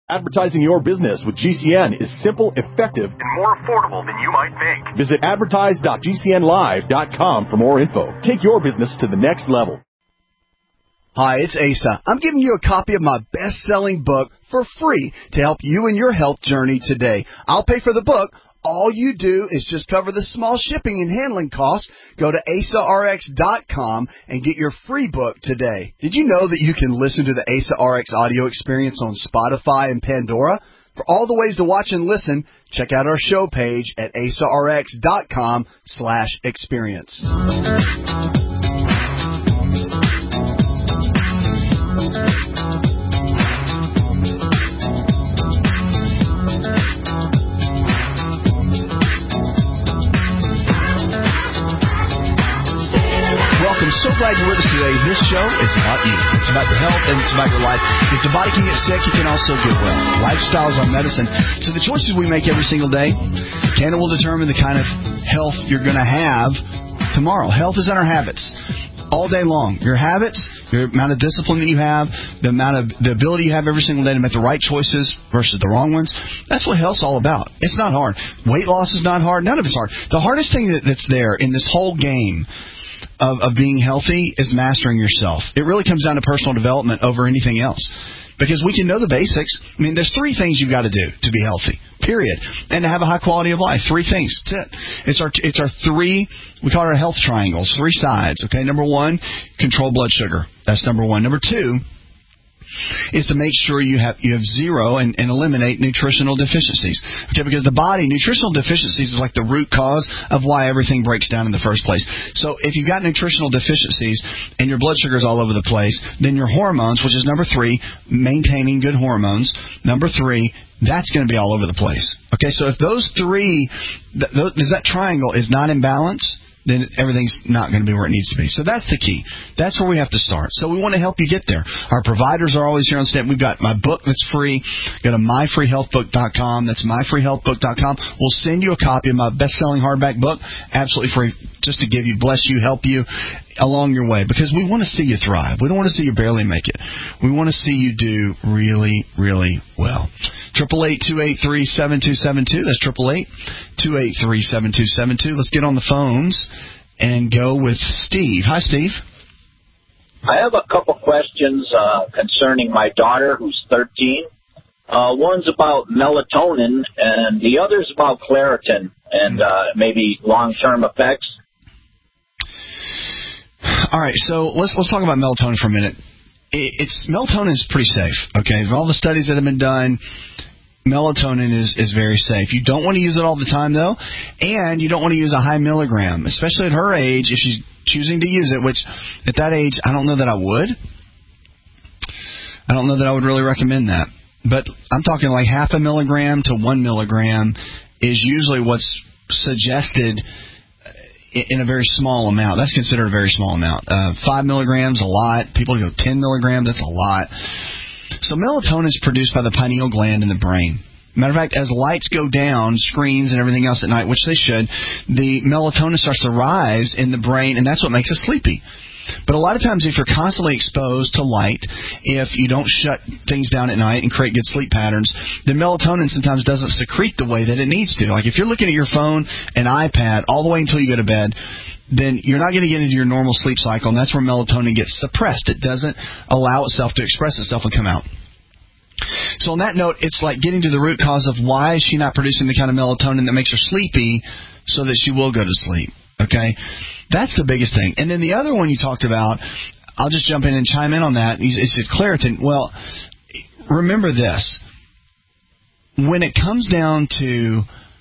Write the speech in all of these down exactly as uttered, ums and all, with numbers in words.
Advertising your business with G C N is simple, effective, and more affordable than you might think. Visit advertise dot g c n live dot com for more info. Take your business to the next level. Hi, it's Asa. I'm giving you a copy of my best-selling book for free to help you in your health journey today. I'll pay for the book. All you do is just cover the small shipping and handling costs. Go to asa r x dot com and get your free book today. Did you know that you can listen to the Asa R X audio experience on Spotify and Pandora? For all the ways to watch and listen, check out our show page at asa r x dot com slash experience. I'm so glad you're with us today. This show is about you. It's about your health and it's about your life. If the body can get sick, you can also get well. Lifestyle is our medicine. So the choices we make every single day can and will determine the kind of health you're going to have tomorrow. Health is in our habits all day long. Your habits, your amount of discipline that you have, the amount of the ability you have every single day to make the right choices versus the wrong ones. That's what health's all about. It's not hard. Weight loss is not hard. None of it's hard. The hardest thing that, that's there in this whole game Of, of being healthy is mastering yourself. It really comes down to personal development over anything else. Because we can know the basics. I mean, there's three things you've got to do to be healthy, period. And to have a high quality of life. Three things. That's it. It's our, it's our three, we call it our health triangles, three sides. Okay, number one, control blood sugar. That's number one. Number two is to make sure you have you have zero and, and eliminate nutritional deficiencies. Okay, because the body, nutritional deficiencies is like the root cause of why everything breaks down in the first place. So if you've got nutritional deficiencies and your blood sugar is all over the place, then your hormones, which is number three, maintaining good hormones, number three, that's going to be all over the place. Okay, so if those three, th- th- that triangle is not in balance, then everything's not going to be where it needs to be. So that's the key. That's where we have to start. So we want to help you get there. Our providers are always here on staff. We've got my book that's free. Go to my free health book dot com. That's my free health book dot com. We'll send you a copy of my best-selling hardback book, absolutely free, just to give you, bless you, help you along your way. Because we want to see you thrive. We don't want to see you barely make it. We want to see you do really, really well. eight eight eight, two eight three, seven two seven two. That's eight eight eight, two eight three, seven two seven two. Let's get on the phones and go with Steve. Hi, Steve. I have a couple questions uh, concerning my daughter, who's thirteen. Uh, one's about melatonin, and the other's about Claritin and uh, maybe long-term effects. All right, so let's let's talk about melatonin for a minute. It's melatonin is pretty safe. Okay, of all the studies that have been done, melatonin is, is very safe. You don't want to use it all the time, though, and you don't want to use a high milligram, especially at her age, if she's choosing to use it, which at that age, I don't know that I would. I don't know that I would really recommend that. But I'm talking like half a milligram to one milligram is usually what's suggested in a very small amount. That's considered a very small amount. Uh, five milligrams, a lot. People go ten milligrams, that's a lot. So melatonin is produced by the pineal gland in the brain. Matter of fact, as lights go down, screens and everything else at night, which they should, the melatonin starts to rise in the brain, and that's what makes us sleepy. But a lot of times, if you're constantly exposed to light, if you don't shut things down at night and create good sleep patterns, then melatonin sometimes doesn't secrete the way that it needs to. Like if you're looking at your phone and iPad all the way until you go to bed, then you're not going to get into your normal sleep cycle, and that's where melatonin gets suppressed. It doesn't allow itself to express itself and come out. So on that note, it's like getting to the root cause of why is she not producing the kind of melatonin that makes her sleepy so that she will go to sleep. Okay? That's the biggest thing. And then the other one you talked about, I'll just jump in and chime in on that. You said Claritin. Well, remember this. When it comes down to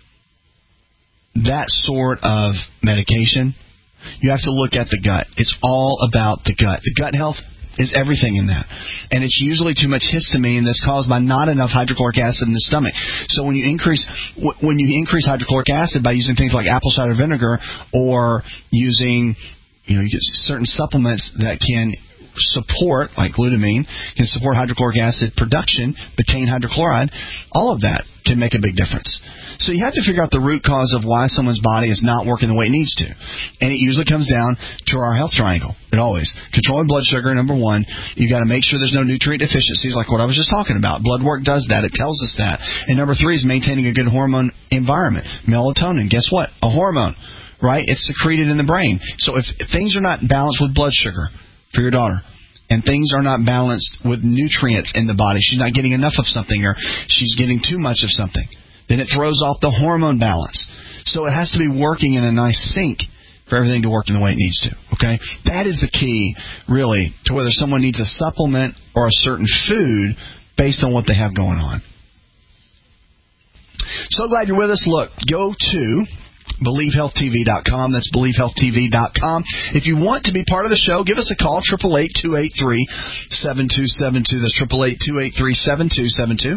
that sort of medication, you have to look at the gut. It's all about the gut. The gut health is everything in that. And it's usually too much histamine that's caused by not enough hydrochloric acid in the stomach. So when you increase when you increase hydrochloric acid by using things like apple cider vinegar or using, you know, you get certain supplements that can support, like glutamine, can support hydrochloric acid production, betaine hydrochloride. All of that can make a big difference. So you have to figure out the root cause of why someone's body is not working the way it needs to. And it usually comes down to our health triangle. It always. Controlling blood sugar, number one. You've got to make sure there's no nutrient deficiencies like what I was just talking about. Blood work does that. It tells us that. And number three is maintaining a good hormone environment. Melatonin, guess what? A hormone, right? It's secreted in the brain. So if things are not balanced with blood sugar for your daughter, and things are not balanced with nutrients in the body, she's not getting enough of something or she's getting too much of something, then it throws off the hormone balance. So it has to be working in a nice sync for everything to work in the way it needs to. Okay? That is the key, really, to whether someone needs a supplement or a certain food based on what they have going on. So glad you're with us. Look, go to Believe Health T V dot com. That's Believe Health T V dot com. If you want to be part of the show, give us a call, eight eight eight, two eight three, seven two seven two. That's eight eight eight, two eight three, seven two seven two.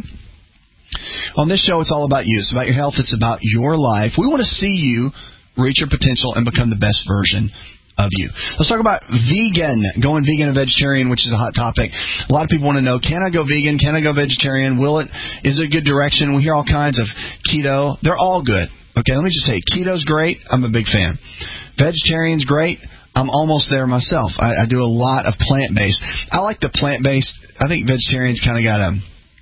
On this show, it's all about you. It's about your health. It's about your life. We want to see you reach your potential and become the best version of you. Let's talk about vegan, going vegan and vegetarian, which is a hot topic. A lot of people want to know, can I go vegan? Can I go vegetarian? Will it? Is it a good direction? We hear all kinds of keto. They're all good. Okay, let me just say, keto's great. I'm a big fan. Vegetarian's great. I'm almost there myself. I, I do a lot of plant-based. I like the plant-based. I think vegetarian's kind of got a...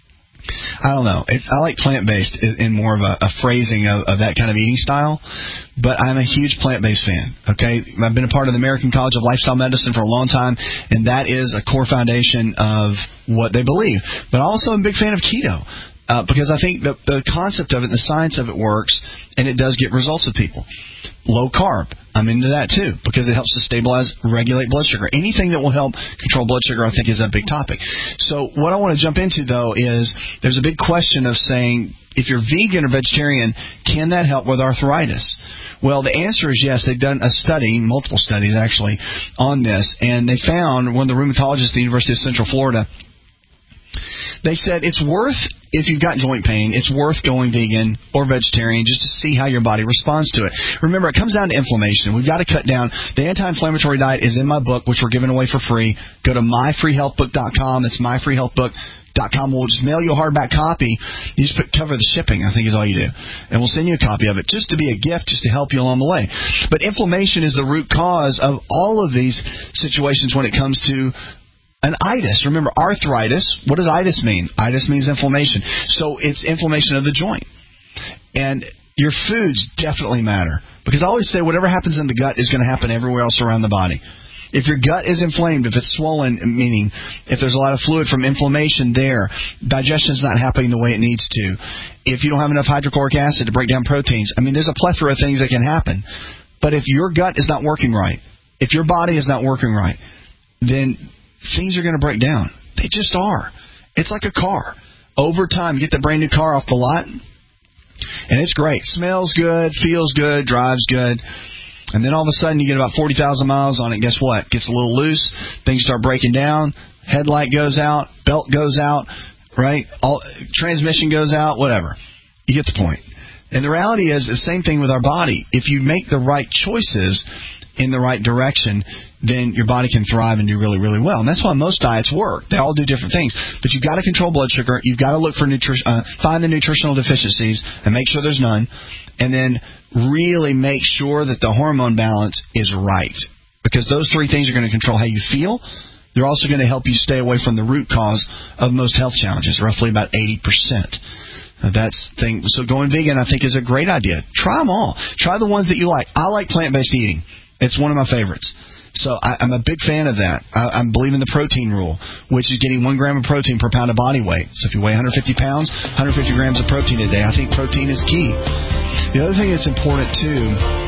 I don't know. It, I like plant-based in more of a, a phrasing of, of that kind of eating style, but I'm a huge plant-based fan, okay? I've been a part of the American College of Lifestyle Medicine for a long time, and that is a core foundation of what they believe. But also I'm a big fan of keto uh, because I think the, the concept of it and the science of it works, and it does get results with people. Low carb, I'm into that too because it helps to stabilize, regulate blood sugar. Anything that will help control blood sugar, I think, is a big topic. So what I want to jump into, though, is there's a big question of saying, if you're vegan or vegetarian, can that help with arthritis? Well, the answer is yes. They've done a study, multiple studies actually, on this, and they found, one of the rheumatologists at the University of Central Florida, they said it's worth, if you've got joint pain, it's worth going vegan or vegetarian just to see how your body responds to it. Remember, it comes down to inflammation. We've got to cut down. The anti-inflammatory diet is in my book, which we're giving away for free. Go to my free health book dot com. That's my free health book dot com. We'll just mail you a hardback copy. You just put, cover the shipping, I think is all you do. And we'll send you a copy of it just to be a gift, just to help you along the way. But inflammation is the root cause of all of these situations when it comes to an itis. Remember, arthritis, what does itis mean? Itis means inflammation. So it's inflammation of the joint. And your foods definitely matter. Because I always say whatever happens in the gut is going to happen everywhere else around the body. If your gut is inflamed, if it's swollen, meaning if there's a lot of fluid from inflammation there, digestion's not happening the way it needs to. If you don't have enough hydrochloric acid to break down proteins, I mean, there's a plethora of things that can happen. But if your gut is not working right, if your body is not working right, then things are going to break down. They just are. It's like a car. Over time, you get the brand new car off the lot, and it's great. Smells good, feels good, drives good. And then all of a sudden, you get about forty thousand miles on it. Guess what? It gets a little loose. Things start breaking down. Headlight goes out. Belt goes out. Right? All, transmission goes out. Whatever. You get the point. And the reality is the same thing with our body. If you make the right choices in the right direction, then your body can thrive and do really, really well. And that's why most diets work. They all do different things. But you've got to control blood sugar. You've got to look for nutri- uh, find the nutritional deficiencies and make sure there's none. And then really make sure that the hormone balance is right. Because those three things are going to control how you feel. They're also going to help you stay away from the root cause of most health challenges, roughly about eighty percent. That's thing. So going vegan, I think, is a great idea. Try them all. Try the ones that you like. I like plant-based eating. It's one of my favorites. So I, I'm a big fan of that. I, I believe in the protein rule, which is getting one gram of protein per pound of body weight. So if you weigh one hundred fifty pounds, one hundred fifty grams of protein a day. I think protein is key. The other thing that's important, too,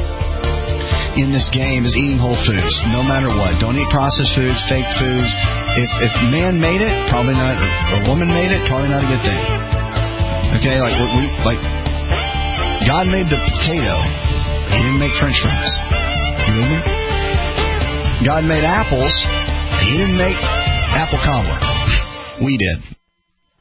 in this game is eating whole foods, no matter what. Don't eat processed foods, fake foods. If, if man made it, probably not. Or a woman made it, probably not a good thing. Okay, like we like God made the potato. He didn't make French fries. You with me? God made apples. He didn't make apple cobbler. We did.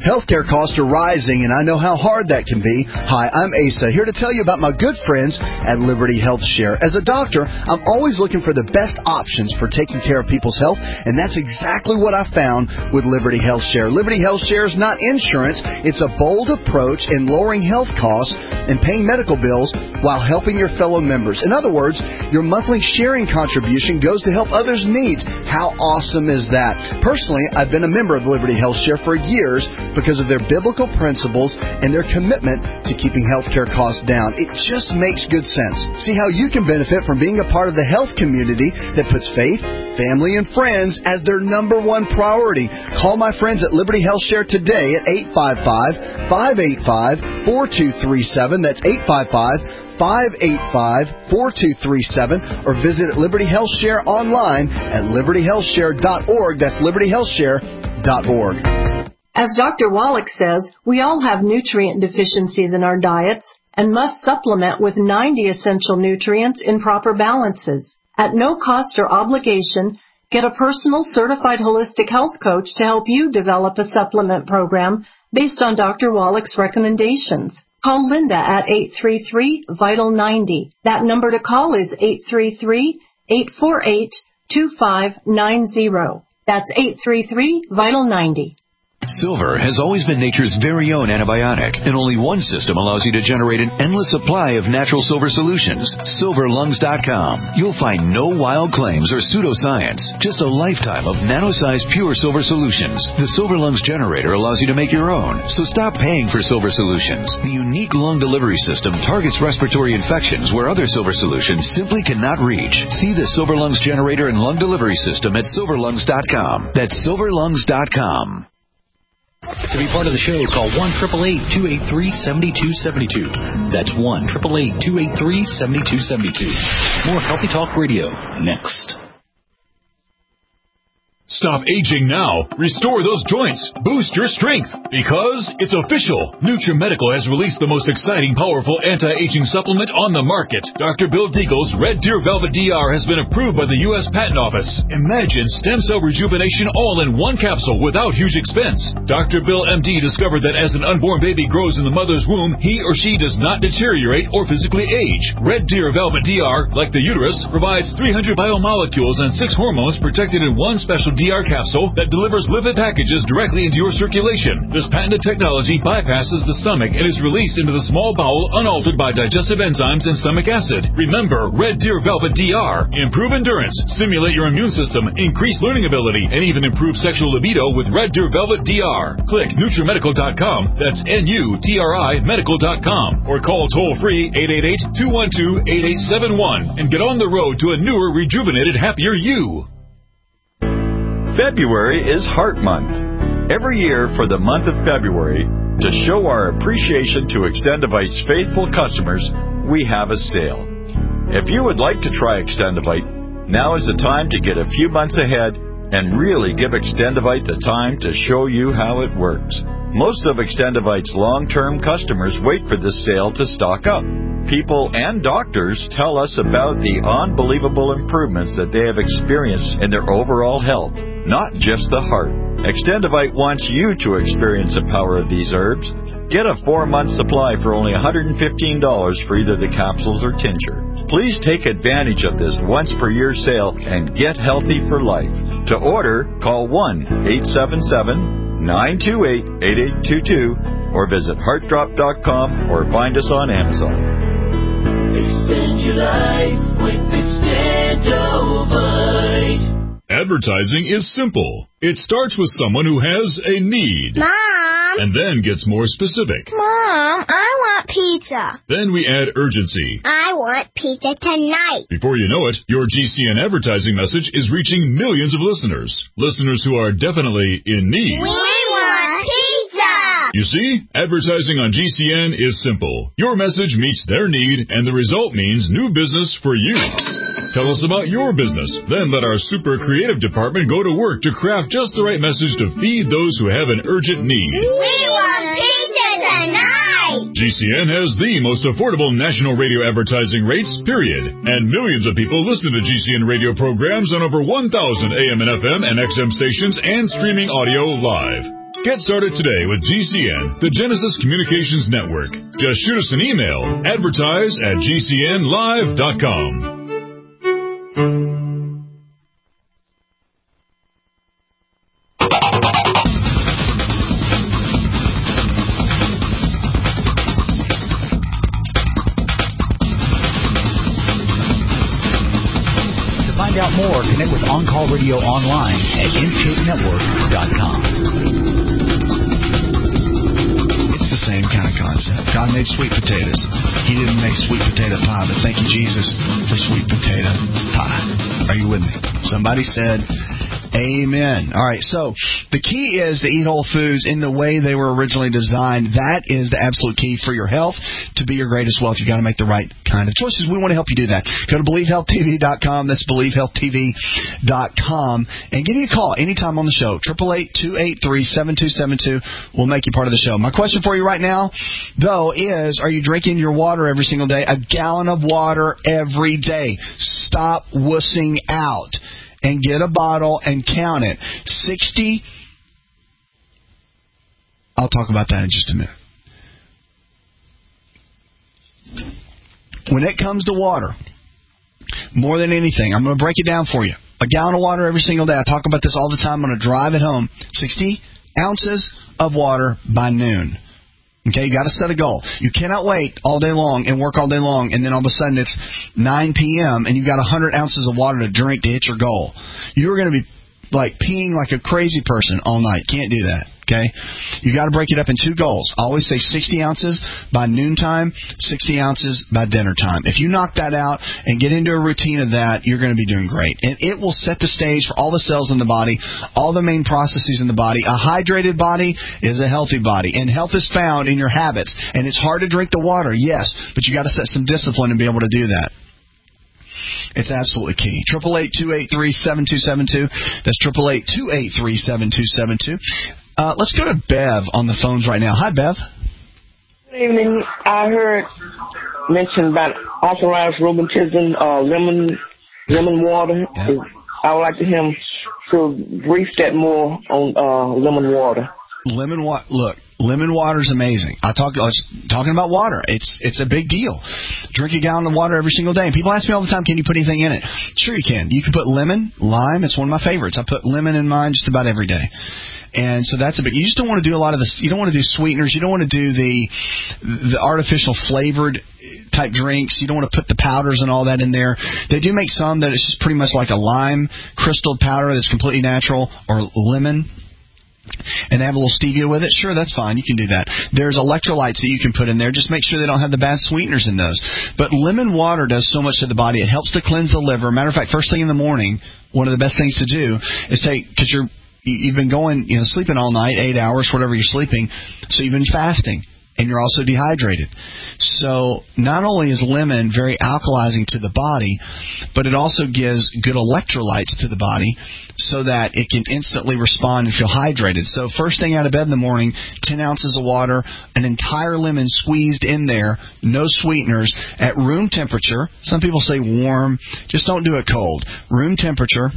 Healthcare costs are rising, and I know how hard that can be. Hi, I'm Asa, here to tell you about my good friends at Liberty Health Share. As a doctor, I'm always looking for the best options for taking care of people's health, and that's exactly what I found with Liberty Health Share. Liberty Health Share is not insurance. It's a bold approach in lowering health costs and paying medical bills while helping your fellow members. In other words, your monthly sharing contribution goes to help others' needs. How awesome is that? Personally, I've been a member of Liberty Health Share for years because of their biblical principles and their commitment to keeping healthcare costs down. It just makes good sense. See how you can benefit from being a part of the health community that puts faith, family, and friends as their number one priority. Call my friends at Liberty Health Share today at eight five five, five eight five, four two three seven. That's eight five five, five eight five, four two three seven, or visit Liberty Health Share online at liberty health share dot org. That's liberty health share dot org. As Doctor Wallach says, we all have nutrient deficiencies in our diets and must supplement with ninety essential nutrients in proper balances. At no cost or obligation, get a personal certified holistic health coach to help you develop a supplement program based on Doctor Wallach's recommendations. Call Linda at eight three three, vital ninety. That number to call is eight three three, eight four eight, two five nine zero. That's eight three three, vital ninety. Silver has always been nature's very own antibiotic, and only one system allows you to generate an endless supply of natural silver solutions. silver lungs dot com. You'll find no wild claims or pseudoscience, just a lifetime of nano-sized pure silver solutions. The Silver Lungs generator allows you to make your own, so stop paying for silver solutions. The unique lung delivery system targets respiratory infections where other silver solutions simply cannot reach. See the Silver Lungs generator and lung delivery system at silver lungs dot com. That's silver lungs dot com. To be part of the show, call one eight eight eight, two eight three, seven two seven two. That's one eight eight eight, two eight three, seven two seven two. More Healthy Talk Radio next. Stop aging now. Restore those joints. Boost your strength. Because it's official. NutriMedical has released the most exciting, powerful anti-aging supplement on the market. Doctor Bill Deagle's Red Deer Velvet D R has been approved by the U S Patent Office. Imagine stem cell rejuvenation all in one capsule without huge expense. Doctor Bill M D discovered that as an unborn baby grows in the mother's womb, he or she does not deteriorate or physically age. Red Deer Velvet D R, like the uterus, provides three hundred biomolecules and six hormones protected in one special D R capsule that delivers lipid packages directly into your circulation. This patented technology bypasses the stomach and is released into the small bowel unaltered by digestive enzymes and stomach acid. Remember, Red Deer Velvet D R. Improve endurance, stimulate your immune system, increase learning ability, and even improve sexual libido with Red Deer Velvet D R. Click Nutri Medical dot com. That's N U T R I Medical dot com. Or call toll-free eight eight eight, two one two, eight eight seven one and get on the road to a newer, rejuvenated, happier you. February is Heart Month. Every year for the month of February, to show our appreciation to Extendivite's faithful customers, we have a sale. If you would like to try Extendivite, now is the time to get a few months ahead and really give Extendivite the time to show you how it works. Most of Extendivite's long-term customers wait for this sale to stock up. People and doctors tell us about the unbelievable improvements that they have experienced in their overall health, not just the heart. Extendivite wants you to experience the power of these herbs. Get a four-month supply for only one hundred fifteen dollars for either the capsules or tincture. Please take advantage of this once-per-year sale and get healthy for life. To order, call one eight seven seven, nine two eight, eight eight two two or visit heart drop dot com or find us on Amazon. Extend your life with Extendovite. Advertising is simple. It starts with someone who has a need. Mom! And then gets more specific. Mom, I want pizza. Then we add urgency. I want pizza tonight. Before you know it, your G C N advertising message is reaching millions of listeners. Listeners who are definitely in need. We want pizza! You see, advertising on G C N is simple. Your message meets their need, and the result means new business for you. Tell us about your business. Then let our super creative department go to work to craft just the right message to feed those who have an urgent need. We want pizza tonight! G C N has the most affordable national radio advertising rates, period. And millions of people listen to G C N radio programs on over one thousand A M and F M and X M stations and streaming audio live. Get started today with G C N, the Genesis Communications Network. Just shoot us an email, advertise at g c n live dot com. Out more, connect with On Call Radio online at n k network dot com. It's the same kind of concept. God made sweet potatoes. He didn't make sweet potato pie, but thank you, Jesus, for sweet potato pie. Are you with me? Somebody said amen. All right, so the key is to eat whole foods in the way they were originally designed. That is the absolute key for your health. To be your greatest wealth, you've got to make the right kind of choices. We want to help you do that. Go to believe health t v dot com. That's believe health t v dot com. And give me a call anytime on the show. eight eight eight, two eight three, seven two seven two. We'll make you part of the show. My question for you right now, though, is are you drinking your water every single day? A gallon of water every day. Stop wussing out. And get a bottle and count it. sixty. I'll talk about that in just a minute. When it comes to water, more than anything, I'm going to break it down for you. A gallon of water every single day. I talk about this all the time on a drive at home. sixty ounces of water by noon. Okay, you got to set a goal. You cannot wait all day long and work all day long, and then all of a sudden it's nine p.m. and you got one hundred ounces of water to drink to hit your goal. You're going to be like peeing like a crazy person all night. Can't do that. Okay, you got to break it up in two goals. I always say sixty ounces by noontime, sixty ounces by dinner time. If you knock that out and get into a routine of that, you're going to be doing great. And it will set the stage for all the cells in the body, all the main processes in the body. A hydrated body is a healthy body. And health is found in your habits. And it's hard to drink the water, yes, but you got to set some discipline and be able to do that. It's absolutely key. eight eight eight, two eight three, seven two seven two. That's eight eight eight, two eight three, seven two seven two. Uh, let's go to Bev on the phones right now. Hi, Bev. Good evening. I heard mentioned about authorized rheumatism, uh, lemon lemon water. Yeah. I would like to hear him to brief that more on uh, lemon water. Lemon water. Look, lemon water is amazing. I talked. I was talking about water. It's it's a big deal. Drink a gallon of water every single day. And people ask me all the time, can you put anything in it? Sure, you can. You can put lemon, lime. It's one of my favorites. I put lemon in mine just about every day. And so that's a bit. You just don't want to do a lot of this. You don't want to do sweeteners. You don't want to do the the artificial flavored type drinks. You don't want to put the powders and all that in there. They do make some that it's just pretty much like a lime crystal powder that's completely natural, or lemon. And they have a little stevia with it. Sure, that's fine. You can do that. There's electrolytes that you can put in there. Just make sure they don't have the bad sweeteners in those. But lemon water does so much to the body. It helps to cleanse the liver. Matter of fact, first thing in the morning, one of the best things to do is take, because you're You've been going, you know, sleeping all night, eight hours, whatever you're sleeping, so you've been fasting, and you're also dehydrated. So not only is lemon very alkalizing to the body, but it also gives good electrolytes to the body so that it can instantly respond and feel hydrated. So first thing out of bed in the morning, ten ounces of water, an entire lemon squeezed in there, no sweeteners, at room temperature. Some people say warm. Just don't do it cold. Room temperature,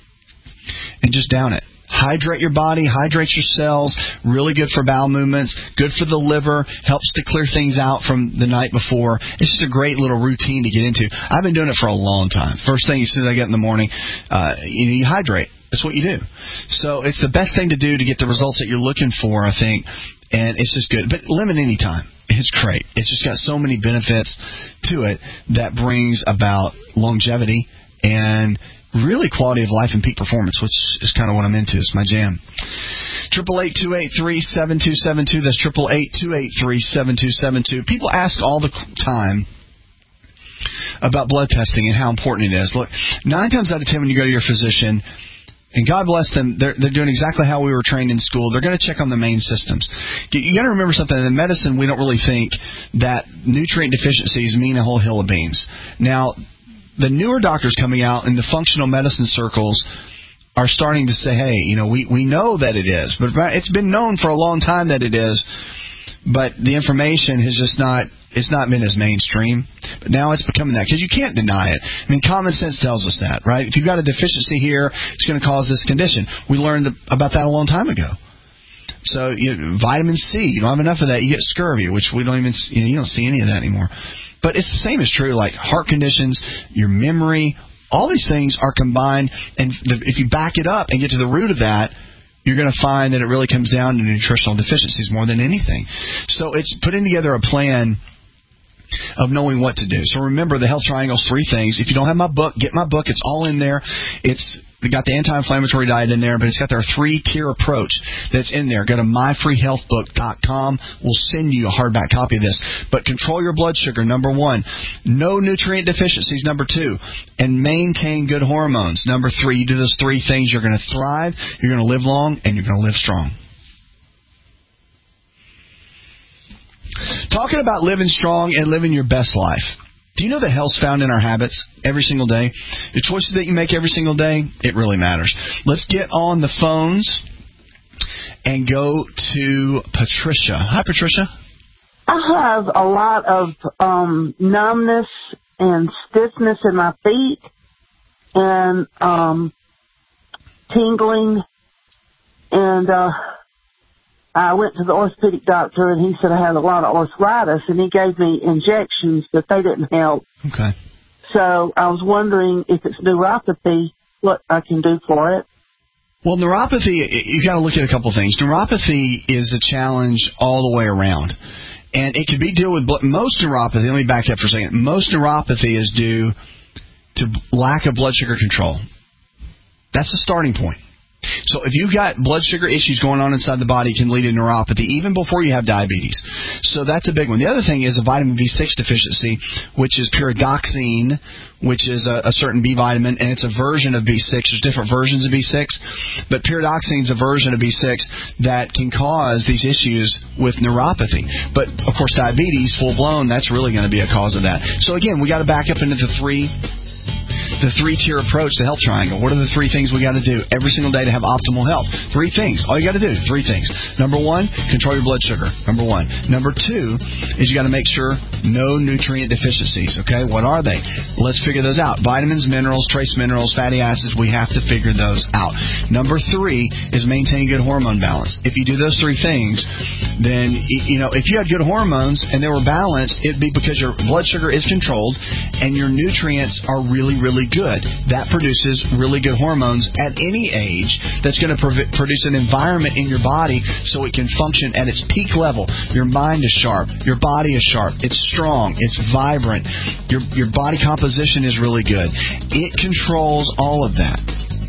and just down it. Hydrate your body, hydrate your cells, really good for bowel movements, good for the liver, helps to clear things out from the night before. It's just a great little routine to get into. I've been doing it for a long time. First thing as soon as I get in the morning, uh, you, you hydrate. That's what you do. So it's the best thing to do to get the results that you're looking for, I think, and it's just good. But lemon anytime. It's great. It's just got so many benefits to it that brings about longevity and really quality of life and peak performance, which is kind of what I'm into. It's my jam. eight eight eight, two eight three, seven two seven two. That's eight eight eight, two eight three, seven two seven two. People ask all the time about blood testing and how important it is. Look, nine times out of ten when you go to your physician, and God bless them, they're, they're doing exactly how we were trained in school. They're going to check on the main systems. You got to remember something. In medicine, we don't really think that nutrient deficiencies mean a whole hill of beans. Now, the newer doctors coming out in the functional medicine circles are starting to say, hey, you know, we, we know that it is. But it's been known for a long time that it is. But the information has just not, it's not been as mainstream. But now it's becoming that, because you can't deny it. I mean, common sense tells us that, right? If you've got a deficiency here, it's going to cause this condition. We learned about that a long time ago. So you, vitamin C, you don't have enough of that, you get scurvy, which we don't even, you know, you don't see any of that anymore. But it's the same as true, like heart conditions, your memory, all these things are combined, and if you back it up and get to the root of that, you're going to find that it really comes down to nutritional deficiencies more than anything. So it's putting together a plan of knowing what to do. So remember, the Health Triangle is three things. If you don't have my book, get my book. It's all in there. It's got the anti-inflammatory diet in there, but it's got their three-tier approach that's in there. Go to my free health book dot com. We'll send you a hardback copy of this. But control your blood sugar, number one. No nutrient deficiencies, number two. And maintain good hormones, number three. You do those three things, you're going to thrive, you're going to live long, and you're going to live strong. Talking about living strong and living your best life. Do you know that health's found in our habits every single day? The choices that you make every single day, it really matters. Let's get on the phones and go to Patricia. Hi, Patricia. I have a lot of um, numbness and stiffness in my feet and um, tingling, and uh, I went to the orthopedic doctor, and he said I had a lot of arthritis, and he gave me injections, but they didn't help. Okay. So I was wondering if it's neuropathy, what I can do for it. Well, neuropathy, you got to look at a couple things. Neuropathy is a challenge all the way around, and it can be dealt with. Most neuropathy, let me back up for a second. Most neuropathy is due to lack of blood sugar control. That's the starting point. So if you've got blood sugar issues going on inside the body, it can lead to neuropathy even before you have diabetes. So that's a big one. The other thing is a vitamin B six deficiency, which is pyridoxine, which is a, a certain B vitamin, and it's a version of B six. There's different versions of B six, but pyridoxine is a version of B six that can cause these issues with neuropathy. But, of course, diabetes, full-blown, that's really going to be a cause of that. So, again, we got to back up into the three... The three-tier approach, the Health Triangle. What are the three things we got to do every single day to have optimal health? Three things. All you got to do, three things. Number one, control your blood sugar. Number one. Number two is you got to make sure no nutrient deficiencies. Okay, what are they? Let's figure those out. Vitamins, minerals, trace minerals, fatty acids. We have to figure those out. Number three is maintain good hormone balance. If you do those three things, then you know if you had good hormones and they were balanced, it'd be because your blood sugar is controlled and your nutrients are really, really good. That produces really good hormones at any age that's going to prov- produce an environment in your body so it can function at its peak level. Your mind is sharp. Your body is sharp. It's strong. It's vibrant. Your, your body composition is really good. It controls all of that.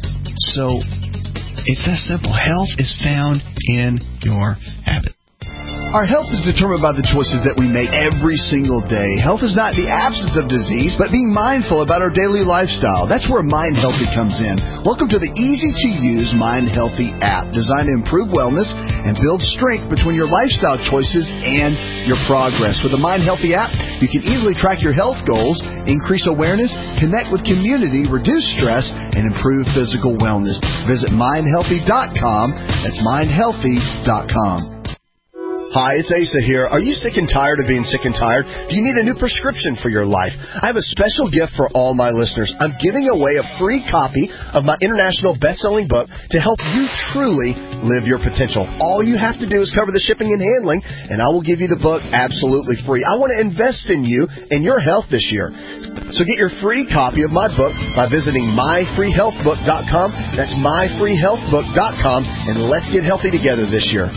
So it's that simple. Health is found in your habit. Our health is determined by the choices that we make every single day. Health is not the absence of disease, but being mindful about our daily lifestyle. That's where Mind Healthy comes in. Welcome to the easy-to-use Mind Healthy app, designed to improve wellness and build strength between your lifestyle choices and your progress. With the Mind Healthy app, you can easily track your health goals, increase awareness, connect with community, reduce stress, and improve physical wellness. Visit mind healthy dot com. That's mind healthy dot com. Hi, it's Asa here. Are you sick and tired of being sick and tired? Do you need a new prescription for your life? I have a special gift for all my listeners. I'm giving away a free copy of my international best-selling book to help you truly live your potential. All you have to do is cover the shipping and handling, and I will give you the book absolutely free. I want to invest in you and your health this year. So get your free copy of my book by visiting my free health book dot com. That's my free health book dot com, and let's get healthy together this year.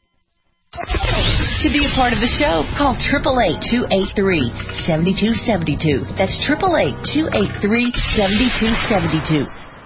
To be a part of the show, call eight eight eight, two eight three, seven two seven two. That's eight eight eight, two eight three, seven two seven two.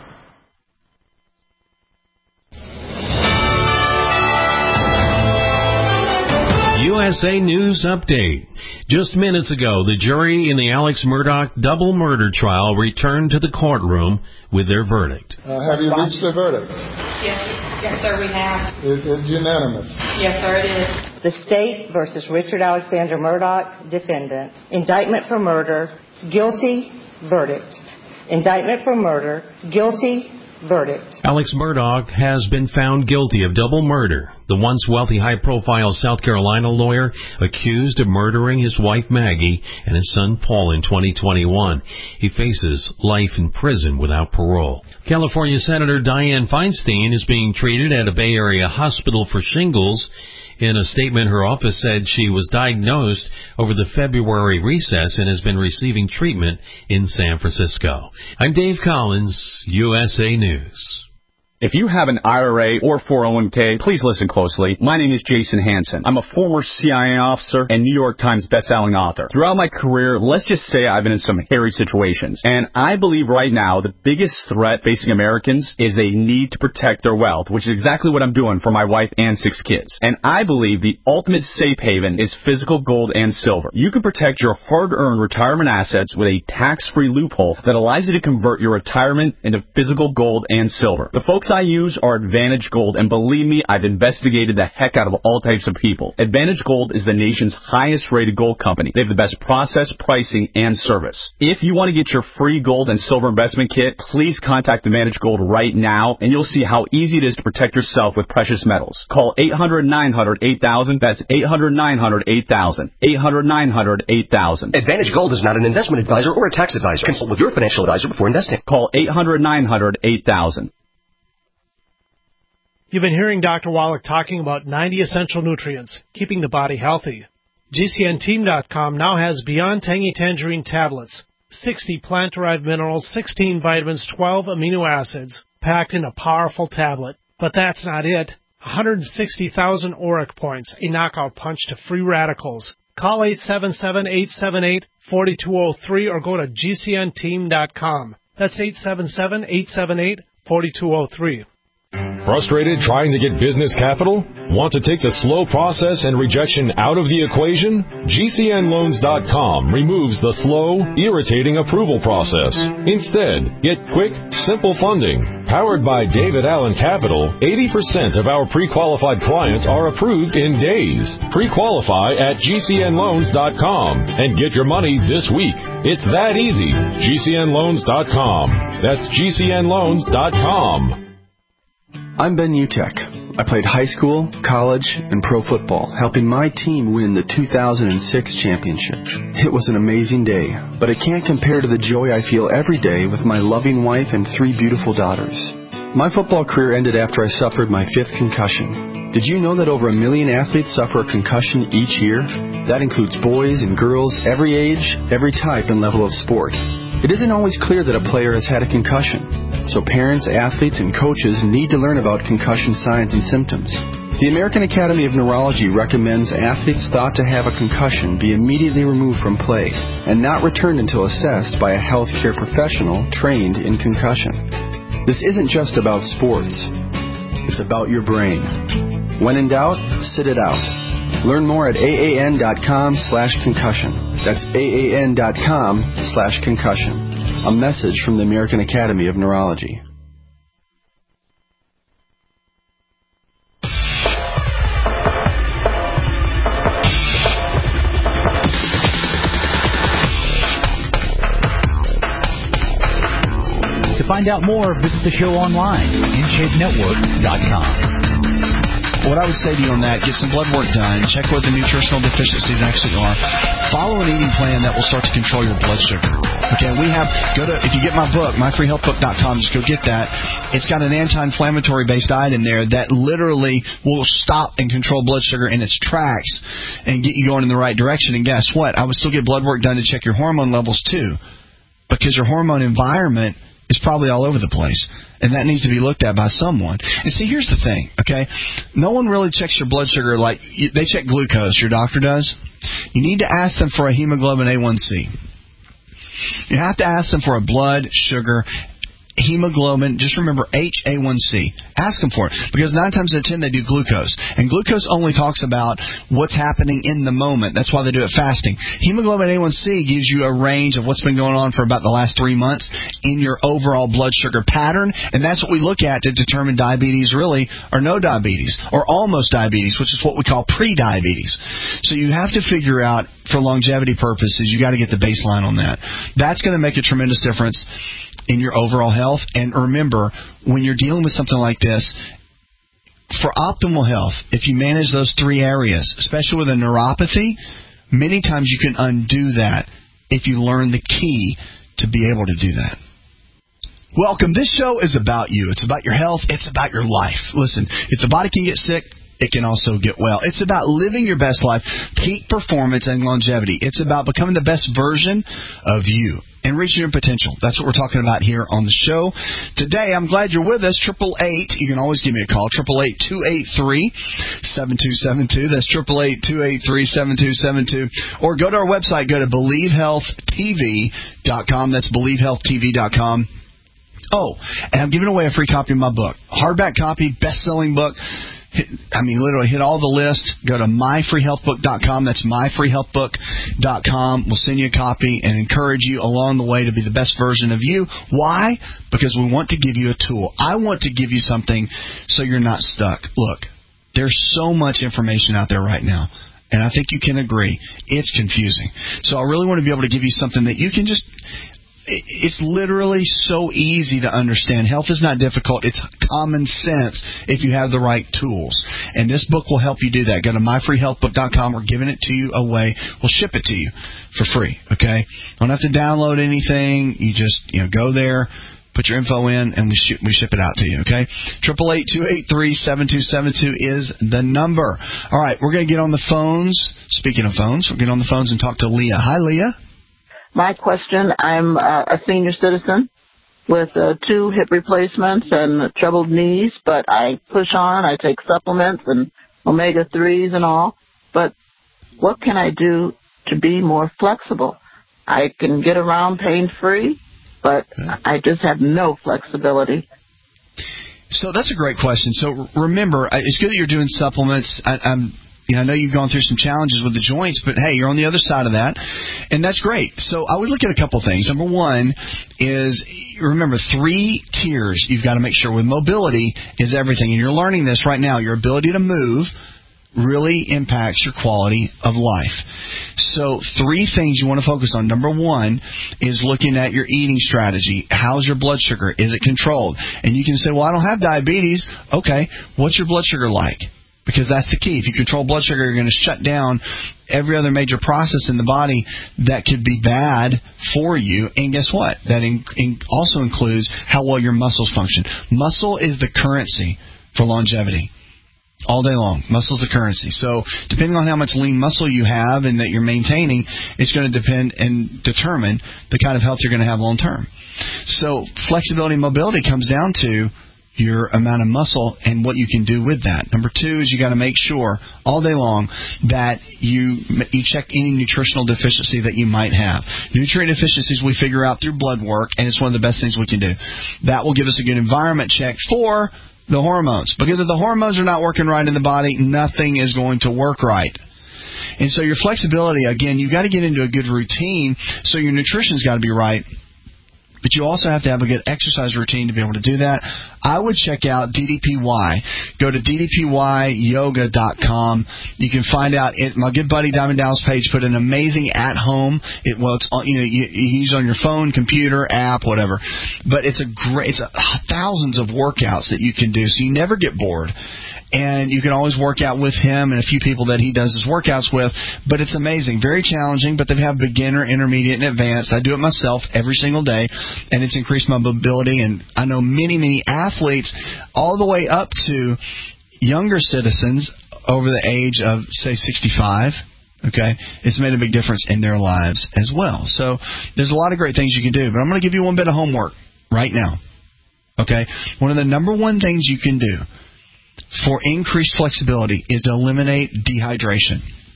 U S A News Update. Just minutes ago, the jury in the Alex Murdaugh double murder trial returned to the courtroom with their verdict. Uh, have you reached the verdict? Yes, yes, sir, we have. Is it unanimous? Yes, sir, it is. The State versus Richard Alexander Murdaugh, defendant. Indictment for murder, guilty, verdict. Indictment for murder, guilty, verdict. Alex Murdaugh has been found guilty of double murder. The The once wealthy, high-profile South Carolina lawyer accused of murdering his wife Maggie and his son Paul in twenty twenty-one. He faces life in prison without parole. California Senator Dianne Feinstein is being treated at a Bay Area hospital for shingles. In a statement, her office said she was diagnosed over the February recess and has been receiving treatment in San Francisco. I'm Dave Collins, U S A News. If you have an I R A or four oh one k, please listen closely. My name is Jason Hansen. I'm a former C I A officer and New York Times bestselling author. Throughout my career, let's just say I've been in some hairy situations. And I believe right now the biggest threat facing Americans is they need to protect their wealth, which is exactly what I'm doing for my wife and six kids. And I believe the ultimate safe haven is physical gold and silver. You can protect your hard-earned retirement assets with a tax-free loophole that allows you to convert your retirement into physical gold and silver. The folks I use are Advantage Gold, and believe me, I've investigated the heck out of all types of people. Advantage Gold is the nation's highest rated gold company. They have the best process, pricing, and service. If you want to get your free gold and silver investment kit, please contact Advantage Gold right now, and you'll see how easy it is to protect yourself with precious metals. Call eight hundred, nine hundred, eight thousand. That's eight hundred, nine hundred, eight thousand. eight hundred, nine hundred, eight thousand. Advantage Gold is not an investment advisor or a tax advisor. Consult with your financial advisor before investing. Call eight hundred, nine hundred, eight thousand. You've been hearing Doctor Wallach talking about ninety essential nutrients, keeping the body healthy. G C N team dot com now has Beyond Tangy Tangerine tablets, sixty plant-derived minerals, sixteen vitamins, twelve amino acids, packed in a powerful tablet. But that's not it. one hundred sixty thousand auric points, a knockout punch to free radicals. Call eight seven seven, eight seven eight, four two zero three or go to G C N team dot com. That's eight seven seven, eight seven eight, four two zero three. Frustrated trying to get business capital? Want to take the slow process and rejection out of the equation? G C N loans dot com removes the slow, irritating approval process. Instead, get quick, simple funding. Powered by David Allen Capital, eighty percent of our pre-qualified clients are approved in days. Pre-qualify at G C N loans dot com and get your money this week. It's that easy. G C N loans dot com. That's G C N loans dot com. I'm Ben Utek. I played high school, college, and pro football, helping my team win the two thousand six championship. It was an amazing day, but it can't compare to the joy I feel every day with my loving wife and three beautiful daughters. My football career ended after I suffered my fifth concussion. Did you know that over a million athletes suffer a concussion each year? That includes boys and girls, every age, every type and level of sport. It isn't always clear that a player has had a concussion, so parents, athletes, and coaches need to learn about concussion signs and symptoms. The American Academy of Neurology recommends athletes thought to have a concussion be immediately removed from play and not returned until assessed by a healthcare professional trained in concussion. This isn't just about sports. It's about your brain. When in doubt, sit it out. Learn more at A A N dot com slash concussion. That's A A N dot com slash concussion. A message from the American Academy of Neurology. To find out more, visit the show online, in shape network dot com. What I would say to you on that, get some blood work done, check what the nutritional deficiencies actually are, follow an eating plan that will start to control your blood sugar. Okay, we have, go to, if you get my book, my free health book dot com, just go get that. It's got an anti-inflammatory based diet in there that literally will stop and control blood sugar in its tracks and get you going in the right direction. And guess what? I would still get blood work done to check your hormone levels too, because your hormone environment is probably all over the place. And that needs to be looked at by someone. And see, here's the thing, okay? No one really checks your blood sugar like they check glucose. Your doctor does. You need to ask them for a hemoglobin A one C. You have to ask them for a blood sugar hemoglobin, just remember H A one C. Ask them for it, because nine times out of ten they do glucose, and glucose only talks about what's happening in the moment. That's why they do it fasting. Hemoglobin A one C gives you a range of what's been going on for about the last three months in your overall blood sugar pattern, and that's what we look at to determine diabetes really, or no diabetes, or almost diabetes, which is what we call pre-diabetes. So you have to figure out, for longevity purposes, you got to get the baseline on that. That's going to make a tremendous difference in your overall health. And remember, when you're dealing with something like this, for optimal health, if you manage those three areas, especially with a neuropathy, many times you can undo that if you learn the key to be able to do that. Welcome. This show is about you. It's about your health. It's about your life. Listen, if the body can get sick, it can also get well. It's about living your best life, peak performance, and longevity. It's about becoming the best version of you and reaching your potential. That's what we're talking about here on the show. Today, I'm glad you're with us. Triple eight, you can always give me a call. Triple eight two eight three seven two seven two. That's triple eight two eight three seven two seven two. Or go to our website. Go to believe health t v dot com. That's believe health t v dot com. Oh, and I'm giving away a free copy of my book. Hardback copy, best-selling book. Hit, I mean, literally hit all the lists. Go to my free health book dot com. That's my free health book dot com. We'll send you a copy and encourage you along the way to be the best version of you. Why? Because we want to give you a tool. I want to give you something so you're not stuck. Look, there's so much information out there right now. And I think you can agree, it's confusing. So I really want to be able to give you something that you can just... It's literally so easy to understand. Health is not difficult. It's common sense if you have the right tools. And this book will help you do that. Go to my free health book dot com. We're giving it to you away. We'll ship it to you for free, okay? Don't have to download anything. You just, you know, go there, put your info in, and we ship, we ship it out to you, okay? triple eight two eight three seven two seven two is the number. All right, we're going to get on the phones. Speaking of phones, we're going to get on the phones and talk to Leah. Hi, Leah. My question, I'm uh, a senior citizen with uh, two hip replacements and troubled knees, but I push on, I take supplements and omega threes and all. But what can I do to be more flexible? I can get around pain-free, but I just have no flexibility. So that's a great question. So remember, it's good that you're doing supplements. I, I'm You know, I know you've gone through some challenges with the joints, but hey, you're on the other side of that, and that's great. So I would look at a couple things. Number one is, remember, three tiers you've got to make sure with mobility is everything, and you're learning this right now. Your ability to move really impacts your quality of life. So three things you want to focus on. Number one is looking at your eating strategy. How's your blood sugar? Is it controlled? And you can say, well, I don't have diabetes. Okay, what's your blood sugar like? Because that's the key. If you control blood sugar, you're going to shut down every other major process in the body that could be bad for you. And guess what? That in, in also includes how well your muscles function. Muscle is the currency for longevity. All day long. Muscle's the currency. So depending on how much lean muscle you have and that you're maintaining, it's going to depend and determine the kind of health you're going to have long term. So flexibility and mobility comes down to your amount of muscle and what you can do with that. Number two is you got to make sure all day long that you you check any nutritional deficiency that you might have. Nutrient deficiencies we figure out through blood work, and it's one of the best things we can do. That will give us a good environment check for the hormones. Because if the hormones are not working right in the body, nothing is going to work right. And so your flexibility, again, you've got to get into a good routine, so your nutrition's got to be right. But you also have to have a good exercise routine to be able to do that. I would check out D D P Y. Go to D D P Y yoga dot com. You can find out it. My good buddy Diamond Dallas Page put an amazing at-home. It well, it's you know you, you use on your phone, computer, app, whatever. But it's a great. It's a, thousands of workouts that you can do, so you never get bored. And you can always work out with him and a few people that he does his workouts with. But it's amazing. Very challenging, but they have beginner, intermediate, and advanced. I do it myself every single day, and it's increased my mobility. And I know many, many athletes all the way up to younger citizens over the age of, say, sixty-five. Okay? It's made a big difference in their lives as well. So there's a lot of great things you can do. But I'm going to give you one bit of homework right now. Okay? One of the number one things you can do for increased flexibility is to eliminate dehydration.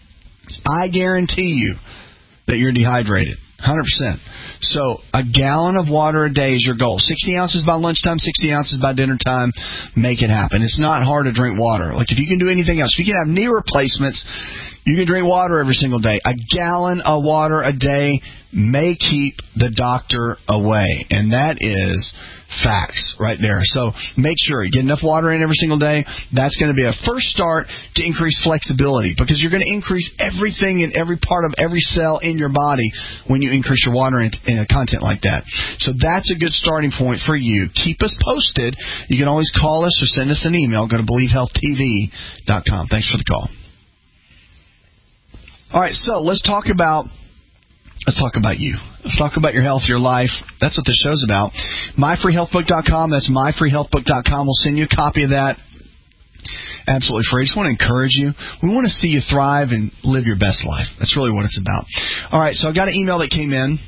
I guarantee you that you're dehydrated, one hundred percent. So a gallon of water a day is your goal. sixty ounces by lunchtime, sixty ounces by dinner time. Make it happen. It's not hard to drink water. Like if you can do anything else, if you can have knee replacements, You can drink water every single day. A gallon of water a day may keep the doctor away, and that is facts right there. So make sure you get enough water in every single day. That's going to be a first start to increase flexibility, because you're going to increase everything in every part of every cell in your body when you increase your water in, in a content like that. So that's a good starting point for you. Keep us posted. You can always call us or send us an email. Go to believe health t v dot com. Thanks for the call. All right, so let's talk about let's talk about you. Let's talk about your health, your life. That's what this show's about. my free health book dot com. That's my free health book dot com. We'll send you a copy of that. Absolutely free. I just want to encourage you. We want to see you thrive and live your best life. That's really what it's about. All right, so I got an email that came in.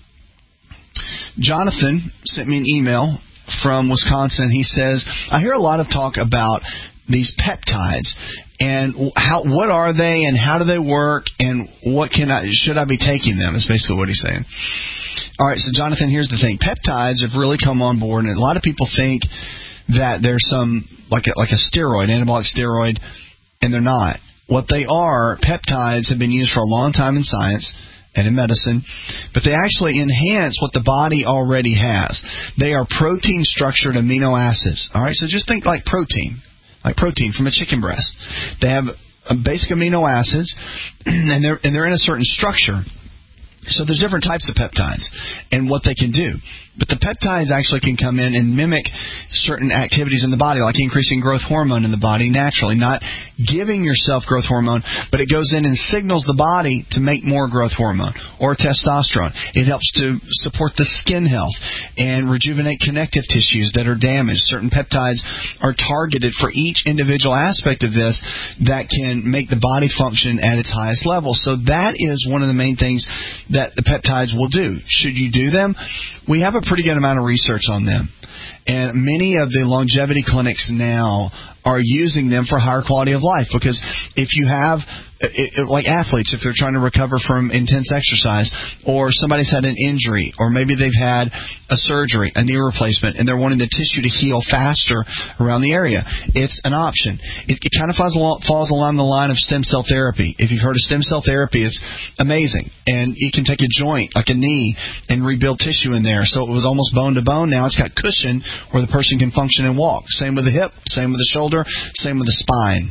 Jonathan sent me an email from Wisconsin. He says, I hear a lot of talk about these peptides, and how what are they, and how do they work, and what can I should I be taking them? Is basically what he's saying. All right, so Jonathan, here's the thing: peptides have really come on board, and a lot of people think that they're some like a, like a steroid, anabolic steroid, and they're not. What they are, peptides have been used for a long time in science and in medicine, but they actually enhance what the body already has. They are protein-structured amino acids. All right, so just think like protein. Like protein from a chicken breast. They have basic amino acids, and they're and they're in a certain structure. So there's different types of peptides and what they can do. But the peptides actually can come in and mimic certain activities in the body, like increasing growth hormone in the body naturally, not giving yourself growth hormone, but it goes in and signals the body to make more growth hormone or testosterone. It helps to support the skin health and rejuvenate connective tissues that are damaged. Certain peptides are targeted for each individual aspect of this that can make the body function at its highest level. So that is one of the main things that the peptides will do. Should you do them? We have a pretty good amount of research on them. And many of the longevity clinics now are using them for higher quality of life, because if you have, it, it, like athletes, if they're trying to recover from intense exercise, or somebody's had an injury, or maybe they've had a surgery, a knee replacement, and they're wanting the tissue to heal faster around the area, it's an option. It, it kind of falls along, falls along the line of stem cell therapy. If you've heard of stem cell therapy, it's amazing. And you can take a joint, like a knee, and rebuild tissue in there. So it was almost bone to bone. Now it's got cushion where the person can function and walk. Same with the hip, same with the shoulder, same with the spine.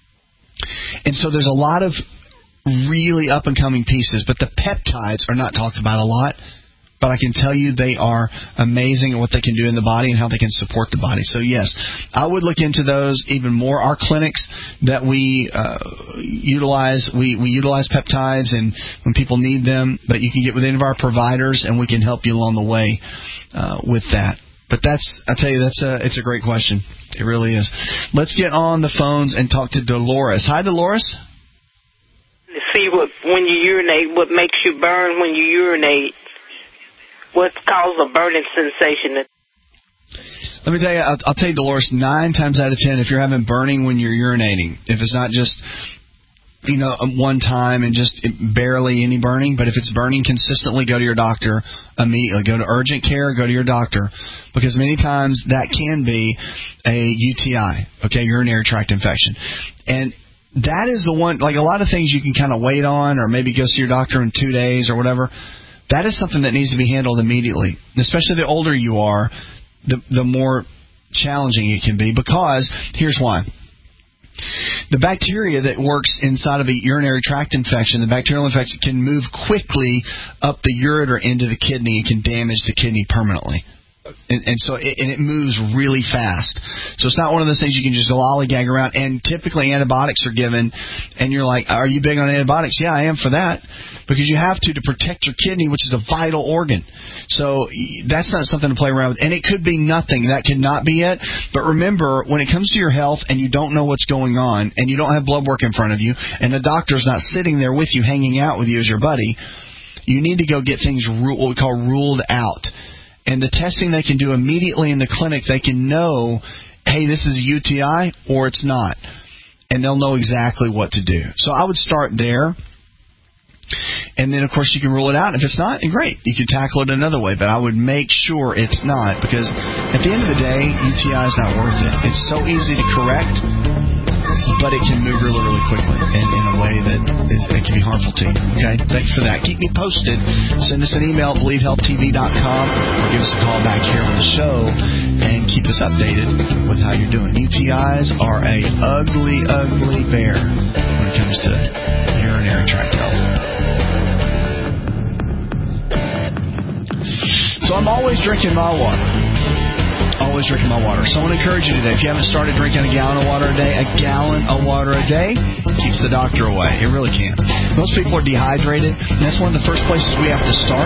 And so there's a lot of really up-and-coming pieces, but the peptides are not talked about a lot. But I can tell you they are amazing at what they can do in the body and how they can support the body. So, yes, I would look into those even more. Our clinics that we uh, utilize, we, we utilize peptides and when people need them, but you can get with any of our providers, and we can help you along the way uh, with that. But that's, I tell you, that's a, it's a great question. It really is. Let's get on the phones and talk to Dolores. Hi, Dolores. See what when you urinate, what makes you burn when you urinate? What causes a burning sensation? Let me tell you, I'll, I'll tell you, Dolores, nine times out of ten, if you're having burning when you're urinating, if it's not just, you know, one time and just barely any burning, but if it's burning consistently, go to your doctor immediately. Go to urgent care, go to your doctor, because many times that can be a U T I, okay, urinary tract infection. And that is the one, like a lot of things you can kind of wait on, or maybe go see your doctor in two days or whatever. That is something that needs to be handled immediately, especially the older you are, the, the more challenging it can be, because here's why. The bacteria that works inside of a urinary tract infection, the bacterial infection, can move quickly up the ureter into the kidney and can damage the kidney permanently. And, and so it, and it moves really fast. So it's not one of those things you can just lollygag around. And typically antibiotics are given, and you're like, are you big on antibiotics? Yeah, I am for that, because you have to to protect your kidney, which is a vital organ. So that's not something to play around with. And it could be nothing. That could not be it. But remember, when it comes to your health and you don't know what's going on, and you don't have blood work in front of you, and the doctor's not sitting there with you, hanging out with you as your buddy, you need to go get things what we call ruled out. And the testing they can do immediately in the clinic, they can know, hey, this is a U T I or it's not. And they'll know exactly what to do. So I would start there. And then, of course, you can rule it out. If it's not, then great. You can tackle it another way. But I would make sure it's not, because at the end of the day, U T I is not worth it. It's so easy to correct, but it can move really, really quickly in, in a way that is, it can be harmful to you. Okay? Thanks for that. Keep me posted. Send us an email at believe health t v dot com or give us a call back here on the show and keep us updated with how you're doing. U T Is are a ugly, ugly bear when it comes to urinary tract health. So I'm always drinking my water. Always drinking my water. So I want to encourage you today, if you haven't started drinking a gallon of water a day, a gallon of water a day keeps the doctor away. It really can. Most people are dehydrated, and that's one of the first places we have to start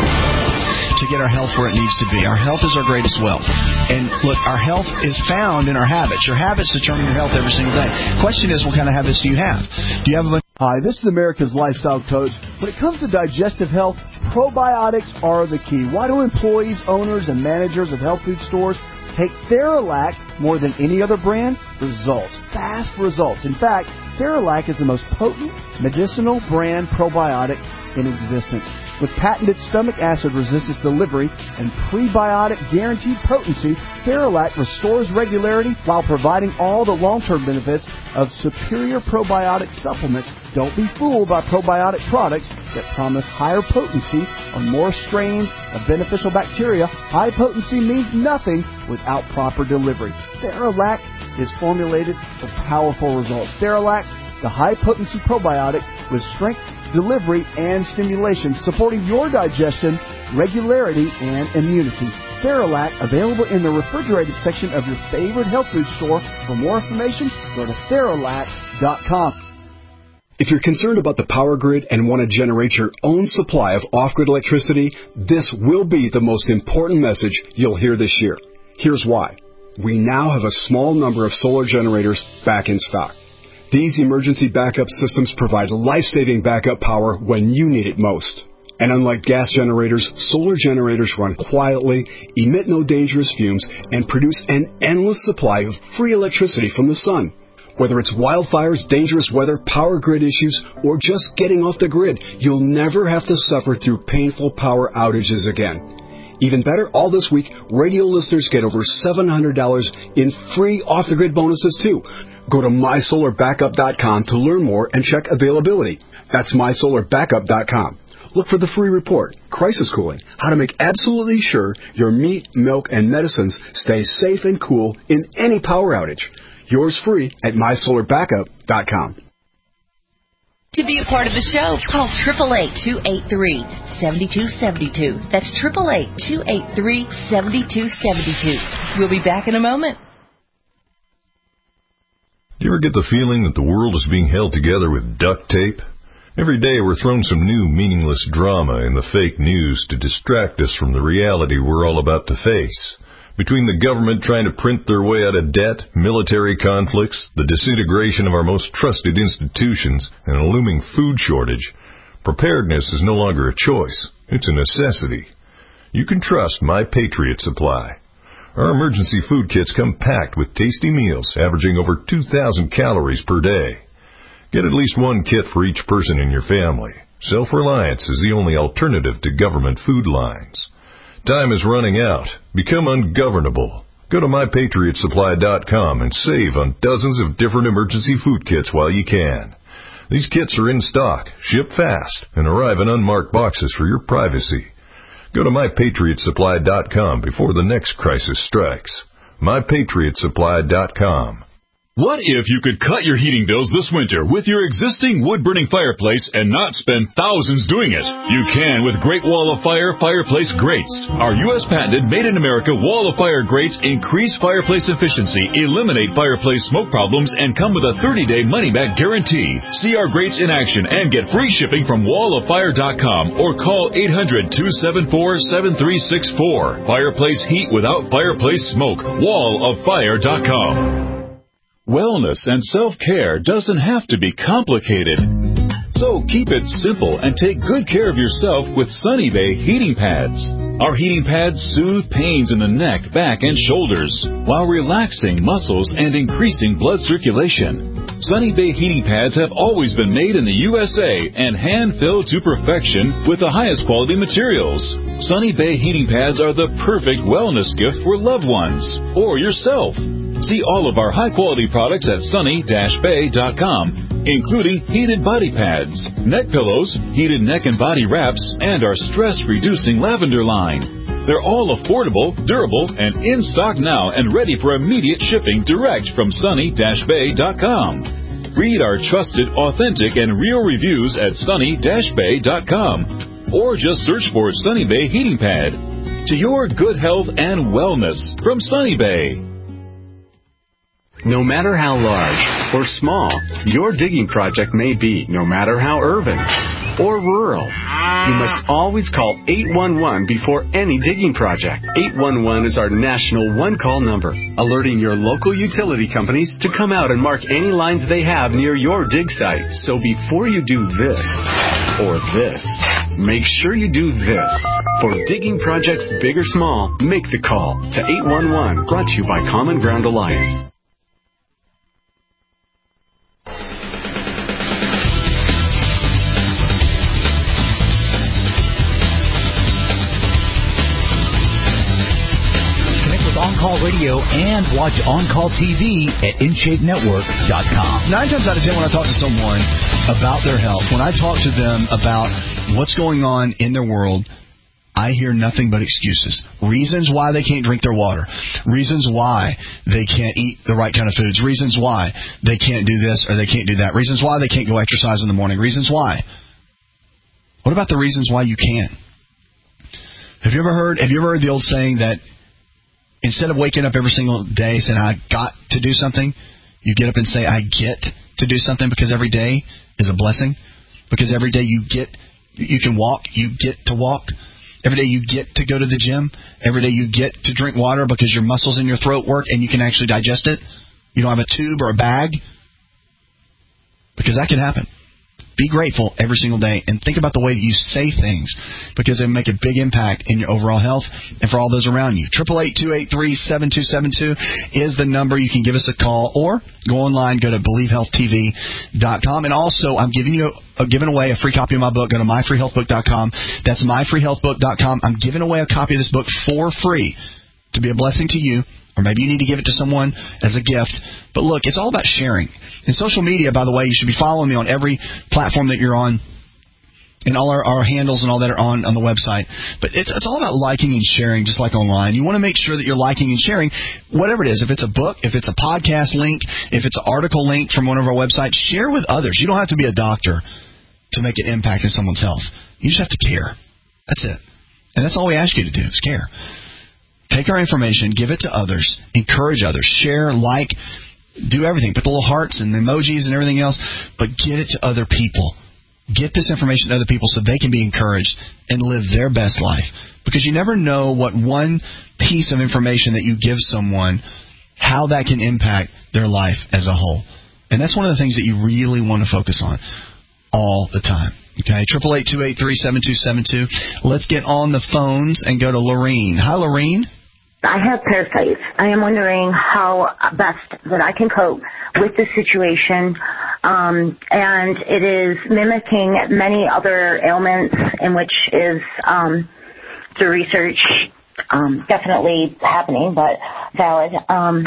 to get our health where it needs to be. Our health is our greatest wealth. And look, our health is found in our habits. Your habits determine your health every single day. Question is, what kind of habits do you have? Do you have a... Hi, this is America's Lifestyle Coach. When it comes to digestive health, probiotics are the key. Why do employees, owners, and managers of health food stores take Theralac more than any other brand? Results. Fast results. In fact, Theralac is the most potent medicinal brand probiotic in existence. With patented stomach acid resistance delivery and prebiotic guaranteed potency, Theralac restores regularity while providing all the long-term benefits of superior probiotic supplements. Don't be fooled by probiotic products that promise higher potency on more strains of beneficial bacteria. High potency means nothing without proper delivery. Theralac is formulated for powerful results. Theralac, the high-potency probiotic with strength, delivery, and stimulation, supporting your digestion, regularity, and immunity. Theralac, available in the refrigerated section of your favorite health food store. For more information, go to Theralac dot com. If you're concerned about the power grid and want to generate your own supply of off-grid electricity, this will be the most important message you'll hear this year. Here's why. We now have a small number of solar generators back in stock. These emergency backup systems provide life-saving backup power when you need it most. And unlike gas generators, solar generators run quietly, emit no dangerous fumes, and produce an endless supply of free electricity from the sun. Whether it's wildfires, dangerous weather, power grid issues, or just getting off the grid, you'll never have to suffer through painful power outages again. Even better, all this week, radio listeners get over seven hundred dollars in free off-the-grid bonuses, too. Go to my solar backup dot com to learn more and check availability. That's my solar backup dot com. Look for the free report, Crisis Cooling, how to make absolutely sure your meat, milk, and medicines stay safe and cool in any power outage. Yours free at my solar backup dot com. To be a part of the show, call eight eight eight, two eight three, seven two seven two. That's eight eight eight, two eight three, seven two seven two. We'll be back in a moment. Do you ever get the feeling that the world is being held together with duct tape? Every day we're thrown some new meaningless drama in the fake news to distract us from the reality we're all about to face. Between the government trying to print their way out of debt, military conflicts, the disintegration of our most trusted institutions, and a looming food shortage, preparedness is no longer a choice. It's a necessity. You can trust My Patriot Supply. Our emergency food kits come packed with tasty meals averaging over two thousand calories per day. Get at least one kit for each person in your family. Self-reliance is the only alternative to government food lines. Time is running out. Become ungovernable. Go to my patriot supply dot com and save on dozens of different emergency food kits while you can. These kits are in stock, ship fast, and arrive in unmarked boxes for your privacy. Go to my patriot supply dot com before the next crisis strikes. my patriot supply dot com. What if you could cut your heating bills this winter with your existing wood-burning fireplace and not spend thousands doing it? You can with Great Wall of Fire Fireplace Grates. Our U S patented made-in-America Wall of Fire grates increase fireplace efficiency, eliminate fireplace smoke problems, and come with a thirty-day money-back guarantee. See our grates in action and get free shipping from wall of fire dot com or call eight hundred, two seven four, seven three six four. Fireplace heat without fireplace smoke. wall of fire dot com. Wellness and self-care doesn't have to be complicated. So keep it simple and take good care of yourself with Sunny Bay heating pads. Our heating pads soothe pains in the neck, back, and shoulders while relaxing muscles and increasing blood circulation. Sunny Bay heating pads have always been made in the U S A and hand-filled to perfection with the highest quality materials. Sunny Bay heating pads are the perfect wellness gift for loved ones or yourself. See all of our high-quality products at sunny dash bay dot com, including heated body pads, neck pillows, heated neck and body wraps, and our stress-reducing lavender line. They're all affordable, durable, and in stock now and ready for immediate shipping direct from sunny dash bay dot com. Read our trusted, authentic, and real reviews at sunny dash bay dot com, or just search for Sunny Bay Heating Pad. To your good health and wellness from Sunny Bay. No matter how large or small your digging project may be, no matter how urban or rural, you must always call eight one one before any digging project. eight one one is our national one-call number, alerting your local utility companies to come out and mark any lines they have near your dig site. So before you do this or this, make sure you do this. For digging projects big or small, make the call to eight one one, brought to you by Common Ground Alliance. On-Call Radio and watch On-Call T V at in shape network dot com. Nine times out of ten when I talk to someone about their health, when I talk to them about what's going on in their world, I hear nothing but excuses. Reasons why they can't drink their water. Reasons why they can't eat the right kind of foods. Reasons why they can't do this or they can't do that. Reasons why they can't go exercise in the morning. Reasons why. What about the reasons why you can? Have you ever heard, have you ever heard the old saying that instead of waking up every single day saying, I got to do something, you get up and say, I get to do something, because every day is a blessing. Because every day you get, you can walk, you get to walk. Every day you get to go to the gym. Every day you get to drink water because your muscles in your throat work and you can actually digest it. You don't have a tube or a bag. Because that can happen. Be grateful every single day and think about the way that you say things, because they make a big impact in your overall health and for all those around you. eight eight eight, two eight three, seven two seven two is the number. You can give us a call or go online, go to believe health t v dot com. And also, I'm giving you a, giving away a free copy of my book. Go to my free health book dot com. That's my free health book dot com. I'm giving away a copy of this book for free to be a blessing to you. Or maybe you need to give it to someone as a gift. But look, it's all about sharing. In social media, by the way, you should be following me on every platform that you're on, and all our, our handles and all that are on, on the website. But it's, it's all about liking and sharing, just like online. You want to make sure that you're liking and sharing whatever it is. If it's a book, if it's a podcast link, if it's an article link from one of our websites, share with others. You don't have to be a doctor to make an impact in someone's health. You just have to care. That's it. And that's all we ask you to do, is care. Take our information, give it to others, encourage others, share, like, do everything. Put the little hearts and the emojis and everything else, but get it to other people. Get this information to other people so they can be encouraged and live their best life. Because you never know what one piece of information that you give someone, how that can impact their life as a whole. And that's one of the things that you really want to focus on all the time. Okay, eight eight eight, two eight three, seven two seven two. Let's get on the phones and go to Lorene. Hi, Lorene. I have parasites. I am wondering how best that I can cope with the situation. Um, and it is mimicking many other ailments, in which is um, through research um, definitely happening, but valid. Um,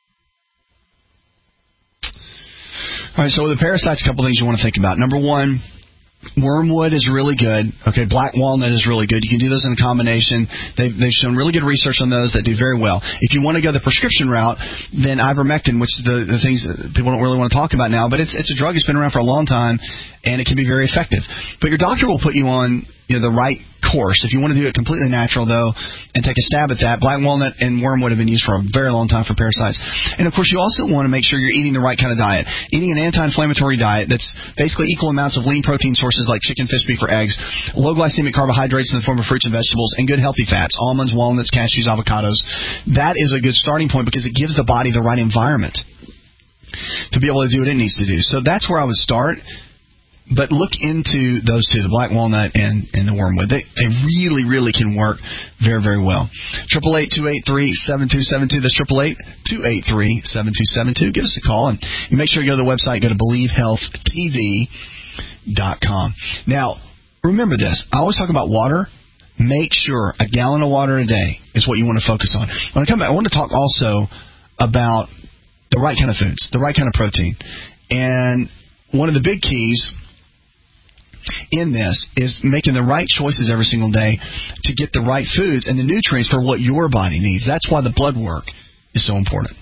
All right, so with the parasites, a couple things you want to think about. Number one, wormwood is really good. Okay, black walnut is really good. You can do those in a combination. They've, they've shown really good research on those that do very well. If you want to go the prescription route, then ivermectin, which is the, the things that people don't really want to talk about now, but it's it's a drug that's been around for a long time, and it can be very effective. But your doctor will put you on, you know, the right course. If you want to do it completely natural, though, and take a stab at that, black walnut and wormwood have been used for a very long time for parasites. And, of course, you also want to make sure you're eating the right kind of diet. Eating an anti-inflammatory diet that's basically equal amounts of lean protein sources like chicken, fish, beef, or eggs, low glycemic carbohydrates in the form of fruits and vegetables, and good healthy fats, almonds, walnuts, cashews, avocados. That is a good starting point because it gives the body the right environment to be able to do what it needs to do. So that's where I would start. But look into those two, the black walnut and, and the wormwood. They they really, really can work very, very well. eight eight eight, two eight three, seven two seven two. That's eight eight eight, two eight three, seven two seven two. Give us a call. And make sure you go to the website. Go to believe health t v dot com. Now, remember this. I always talk about water. Make sure a gallon of water a day is what you want to focus on. When I come back, I want to talk also about the right kind of foods, the right kind of protein. And one of the big keys in this is making the right choices every single day to get the right foods and the nutrients for what your body needs. That's why the blood work is so important.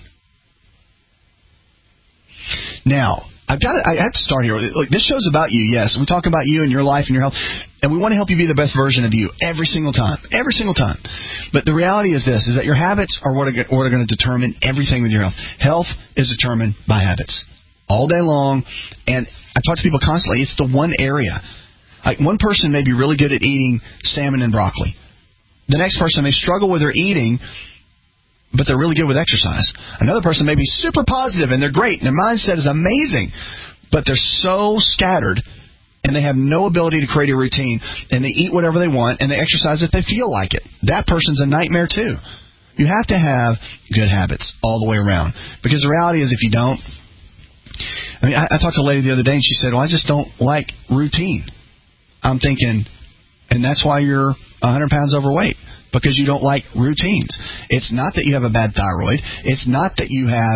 Now, I've got to, I have to start here. Look, this show's about you, yes. We talk about you and your life and your health, and we want to help you be the best version of you every single time, every single time. But the reality is this, is that your habits are what are, what are going to determine everything with your health. Health is determined by habits all day long, and I talk to people constantly. It's the one area. Like one person may be really good at eating salmon and broccoli. The next person may struggle with their eating, but they're really good with exercise. Another person may be super positive and they're great and their mindset is amazing, but they're so scattered and they have no ability to create a routine, and they eat whatever they want and they exercise if they feel like it. That person's a nightmare too. You have to have good habits all the way around, because the reality is if you don't, I mean, I, I talked to a lady the other day and she said, well, I just don't like routine. I'm thinking, and that's why you're one hundred pounds overweight. Because you don't like routines. It's not that you have a bad thyroid. It's not that you have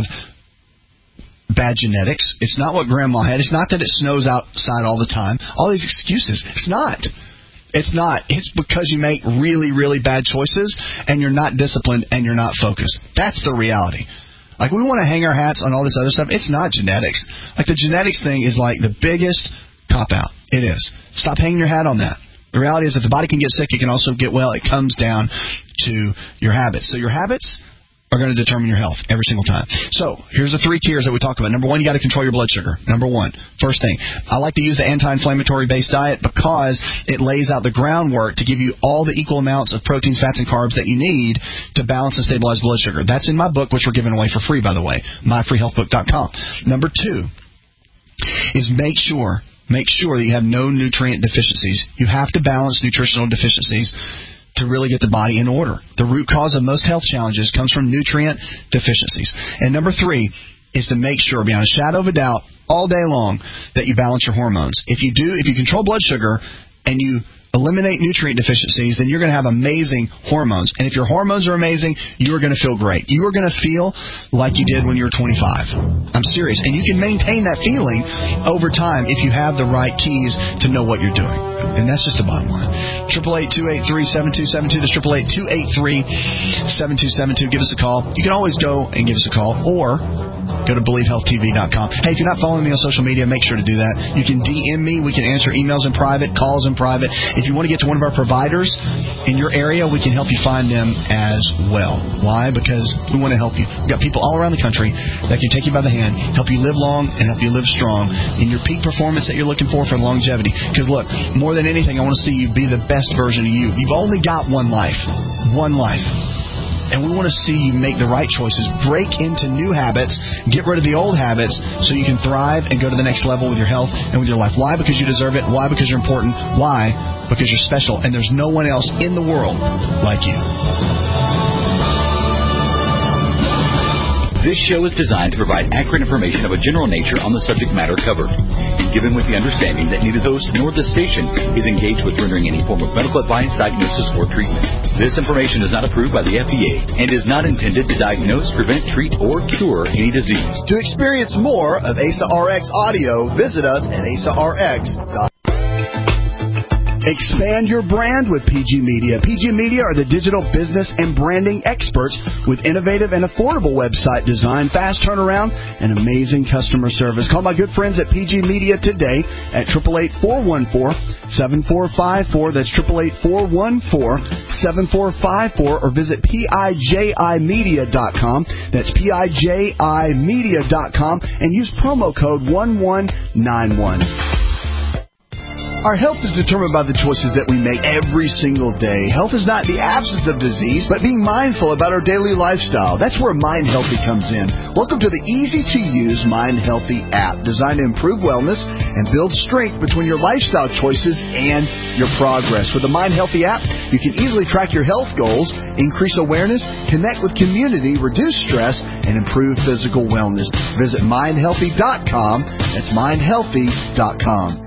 bad genetics. It's not what grandma had. It's not that it snows outside all the time. All these excuses. It's not. It's not. It's because you make really, really bad choices and you're not disciplined and you're not focused. That's the reality. Like, we want to hang our hats on all this other stuff. It's not genetics. Like, the genetics thing is like the biggest cop-out. It is. Stop hanging your hat on that. The reality is if the body can get sick, it can also get well. It comes down to your habits. So your habits are going to determine your health every single time. So here's the three tiers that we talk about. Number one, you got to control your blood sugar. Number one, first thing. I like to use the anti-inflammatory based diet because it lays out the groundwork to give you all the equal amounts of proteins, fats, and carbs that you need to balance and stabilize blood sugar. That's in my book, which we're giving away for free, by the way, my free health book dot com. Number two is make sure Make sure that you have no nutrient deficiencies. You have to balance nutritional deficiencies to really get the body in order. The root cause of most health challenges comes from nutrient deficiencies. And number three is to make sure, beyond a shadow of a doubt, all day long, that you balance your hormones. If you do, if you control blood sugar and you eliminate nutrient deficiencies, then you're going to have amazing hormones. And if your hormones are amazing, you are going to feel great. You are going to feel like you did when you were twenty-five. I'm serious. And you can maintain that feeling over time if you have the right keys to know what you're doing. And that's just the bottom line. eight eight eight, two eight three, seven two seven two. That's eight eight eight, two eight three, seven two seven two. Give us a call. You can always go and give us a call, or go to believe health T V dot com. Hey, if you're not following me on social media, make sure to do that. You can D M me. We can answer emails in private, calls in private. If you want to get to one of our providers in your area, we can help you find them as well. Why? Because we want to help you. We've got people all around the country that can take you by the hand, help you live long, and help you live strong in your peak performance that you're looking for for longevity. Because, look, more than anything, I want to see you be the best version of you. You've only got one life. One life. And we want to see you make the right choices, break into new habits, get rid of the old habits so you can thrive and go to the next level with your health and with your life. Why? Because you deserve it. Why? Because you're important. Why? Because you're special. And there's no one else in the world like you. This show is designed to provide accurate information of a general nature on the subject matter covered, and given with the understanding that neither host nor the station is engaged with rendering any form of medical advice, diagnosis, or treatment. This information is not approved by the F D A and is not intended to diagnose, prevent, treat, or cure any disease. To experience more of A S A R X audio, visit us at A S A R X dot com. Expand your brand with P G Media. P G Media are the digital business and branding experts with innovative and affordable website design, fast turnaround, and amazing customer service. Call my good friends at P G Media today at eight eight eight, four one four, seven four five four. That's eight eight eight, four one four, seven four five four, or visit P I J I media dot com. That's P I J I media dot com and use promo code one one nine one. Our health is determined by the choices that we make every single day. Health is not the absence of disease, but being mindful about our daily lifestyle. That's where Mind Healthy comes in. Welcome to the easy-to-use Mind Healthy app, designed to improve wellness and build strength between your lifestyle choices and your progress. With the Mind Healthy app, you can easily track your health goals, increase awareness, connect with community, reduce stress, and improve physical wellness. Visit mind healthy dot com. That's mind healthy dot com.